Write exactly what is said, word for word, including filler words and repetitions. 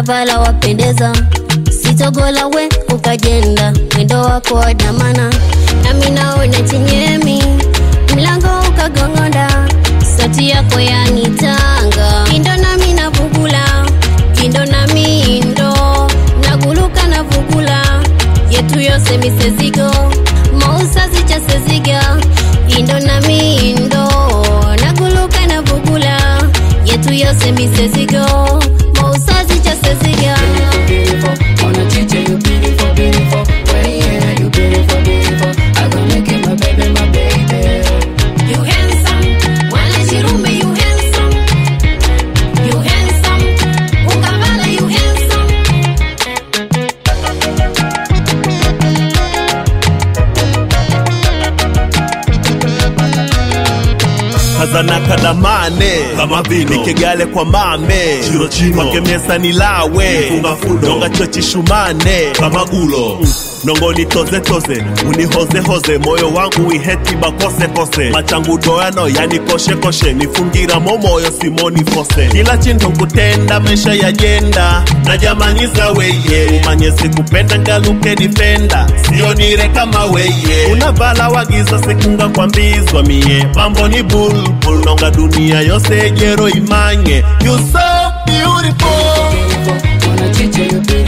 unavala wapendeza, sitogola we ukajenda, mwendo wako wadamana, nami naona chinyemi, mlango ukagongonda, sauti yako yanitanga, indo nami navugula, indo nami indo, naguluka navugula, yetu yose misezigo, mausa zicha seziga, indo nami indo, naguluka navugula, yetu yose misezigo, mausa zicha seziga. Beautiful, wanna teach you, you beautiful, beautiful. Well, yeah, you beautiful, beautiful. I'm gonna make you my baby, my baby. You handsome, wala shirume you handsome. You handsome, ukavala you handsome. Kazana kadamane kama vino nikegale kwa mame chiro chino kwa kemesa nilawe funga fudo nonga chochi shumane kama gulo mm. Nongo ni toze toze unihoze hoze moyo wangu iheti bakose kose machangu doyano yani koshe koshe nifungira momoyo simoni fose kila chinto kutenda maisha ya jenda na jamaniza weye umanyesi kupenda ngaluke defender sio nire kama weye unavala wagiza sekunga kwa mbizwa mie mambo ni bull bull nonga dunia yose jero imanye you so beautiful Beautiful, wanna teach you, you beautiful.